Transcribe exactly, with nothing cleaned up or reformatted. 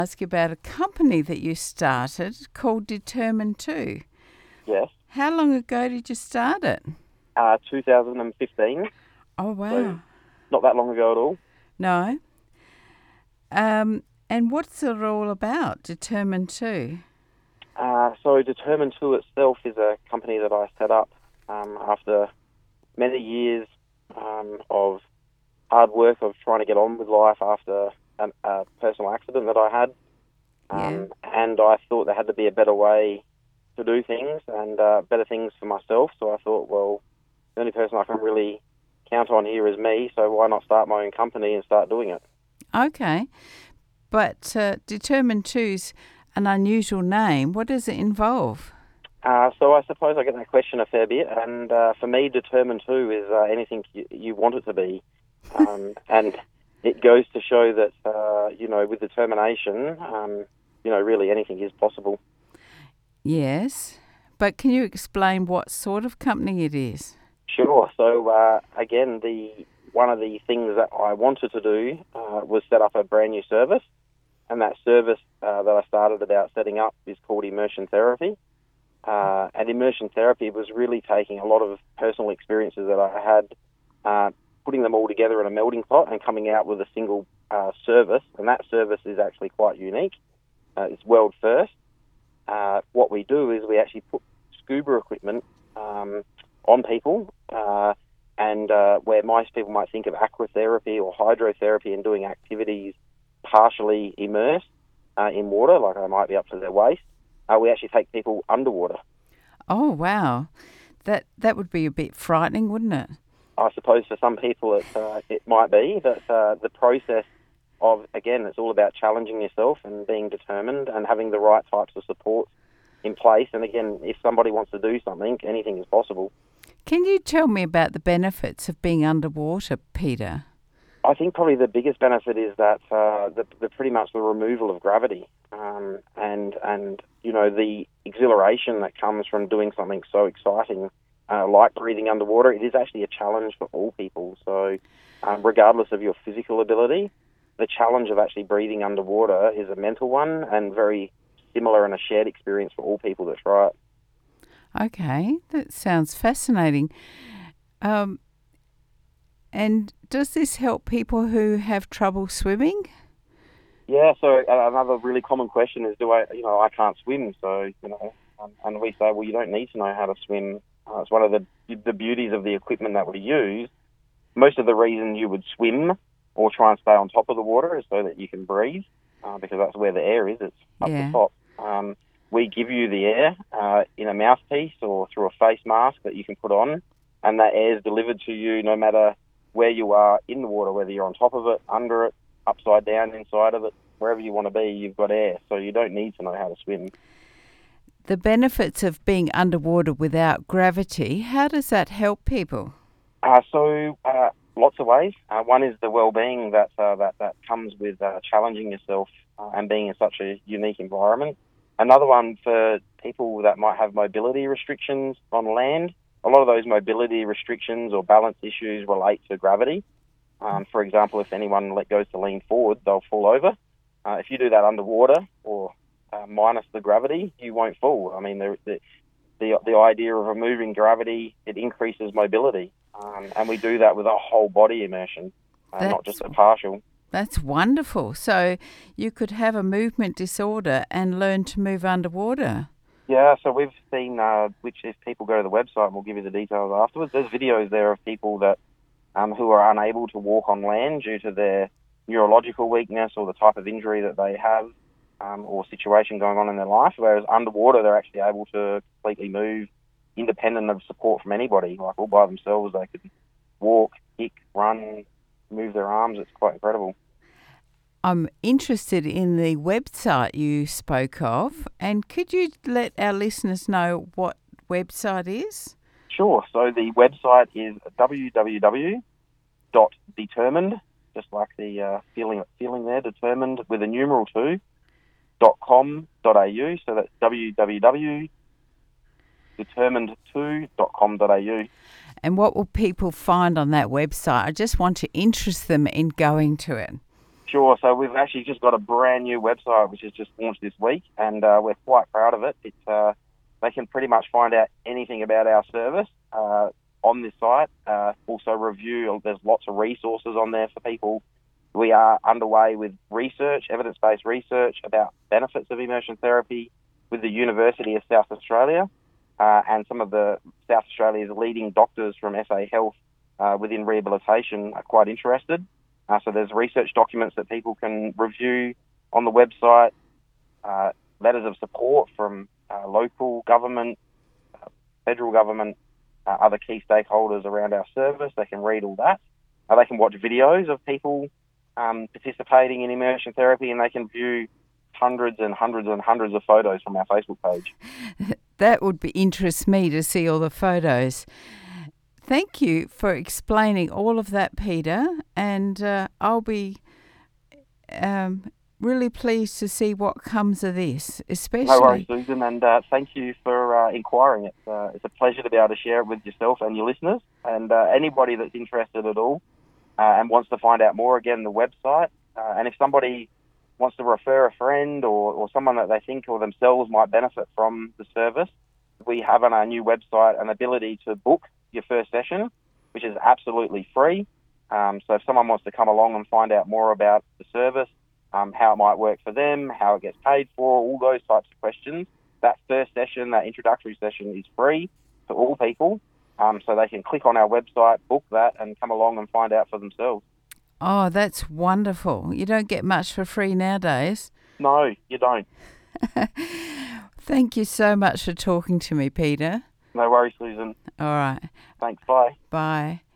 Ask you about a company that you started called Determined two. Yes. How long ago did you start it? Uh, two thousand fifteen. Oh, wow. So not that long ago at all. No. Um, and what's it all about, Determined two? Uh, so Determined two itself is a company that I set up um, after many years um, of hard work of trying to get on with life after an, a personal accident that I had. Um, Yeah. And I thought there had to be a better way to do things and uh, better things for myself. So I thought, well, the only person I can really count on here is me, so why not start my own company and start doing it? Okay. But uh, Determined two's an unusual name. What does it involve? Uh, so I suppose I get that question a fair bit, and uh, for me, Determined two is uh, anything you, you want it to be. Um, and it goes to show that, uh, you know, with determination, um, you know, really anything is possible. Yes. But can you explain what sort of company it is? Sure. So, uh, again, the one of the things that I wanted to do uh, was set up a brand new service, and that service uh, that I started about setting up is called immersion therapy. Uh, and immersion therapy was really taking a lot of personal experiences that I had, uh, putting them all together in a melting pot and coming out with a single uh, service. And that service is actually quite unique. Uh, it's world first. Uh, what we do is we actually put scuba equipment um, on people, uh, and uh, where most people might think of aquatherapy or hydrotherapy and doing activities partially immersed uh, in water, like they might be up to their waist, uh, we actually take people underwater. Oh, wow. That that would be a bit frightening, wouldn't it? I suppose for some people it, uh, it might be, but uh, the process of, again, it's all about challenging yourself and being determined and having the right types of support in place. And again, if somebody wants to do something, anything is possible. Can you tell me about the benefits of being underwater, Peter? I think probably the biggest benefit is that uh, the, the pretty much the removal of gravity um, and, and, you know, the exhilaration that comes from doing something so exciting uh, like breathing underwater. It is actually a challenge for all people. So um, regardless of your physical ability, the challenge of actually breathing underwater is a mental one and very similar and a shared experience for all people that try it. Okay, that sounds fascinating. Um, and does this help people who have trouble swimming? Yeah, so uh, another really common question is, do I, you know, I can't swim, so, you know, um, and we say, well, you don't need to know how to swim. Uh, it's one of the the beauties of the equipment that we use. Most of the reason you would swim or try and stay on top of the water is so that you can breathe, uh, because that's where the air is. It's up Yeah. the top. Um, we give you the air uh, in a mouthpiece or through a face mask that you can put on, and that air is delivered to you no matter where you are in the water, whether you're on top of it, under it, upside down, inside of it, wherever you want to be, you've got air. So you don't need to know how to swim. The benefits of being underwater without gravity, how does that help people? Uh, so uh, lots of ways. Uh, one is the well-being that uh, that that comes with uh, challenging yourself uh, and being in such a unique environment. Another one for people that might have mobility restrictions on land. A lot of those mobility restrictions or balance issues relate to gravity. Um, for example, if anyone let goes to lean forward, they'll fall over. Uh, if you do that underwater or uh, minus the gravity, you won't fall. I mean, the the the, the idea of removing gravity, it increases mobility. Um, and we do that with a whole body immersion, uh, not just a partial. That's wonderful. So you could have a movement disorder and learn to move underwater. Yeah, so we've seen, uh, which if people go to the website, and we'll give you the details afterwards, there's videos there of people that um, who are unable to walk on land due to their neurological weakness or the type of injury that they have um, or situation going on in their life, whereas underwater they're actually able to completely move independent of support from anybody, like all by themselves. They could walk, kick, run, move their arms. It's quite incredible. I'm interested in the website you spoke of, and could you let our listeners know what website is? Sure. So the website is w w w dot determined, just like the uh, feeling feeling there, determined with a numeral two, dot com dot a u. So that's w w w dot determined two dot com dot a u. And what will people find on that website? I just want to interest them in going to it. Sure. So we've actually just got a brand new website which has just launched this week, and uh, we're quite proud of it. It's uh, they can pretty much find out anything about our service uh, on this site. Uh, also review. There's lots of resources on there for people. We are underway with research, evidence-based research about benefits of immersion therapy with the University of South Australia, uh, and some of the South Australia's leading doctors from S A Health uh, within rehabilitation are quite interested. Uh, so there's research documents that people can review on the website, uh, letters of support from uh, local government, uh, federal government, uh, other key stakeholders around our service. They can read all that. Uh, they can watch videos of people um, participating in immersion therapy, and they can view hundreds and hundreds and hundreds of photos from our Facebook page. That would be, interest me to see all the photos. Thank you for explaining all of that, Peter, and uh, I'll be um, really pleased to see what comes of this, especially... No worries, Susan, and uh, thank you for uh, inquiring. It's, uh, it's a pleasure to be able to share it with yourself and your listeners, and uh, anybody that's interested at all uh, and wants to find out more, again, the website. Uh, and if somebody wants to refer a friend or, or someone that they think or themselves might benefit from the service, we have on our new website an ability to book your first session, which is absolutely free. Um, so if someone wants to come along and find out more about the service, um, how it might work for them, how it gets paid for, all those types of questions, that first session, that introductory session is free to all people. Um, so they can click on our website, book that, and come along and find out for themselves. Oh, that's wonderful. You don't get much for free nowadays. No, you don't. Thank you so much for talking to me, Peter. No worries, Susan. All right. Thanks, bye. Bye.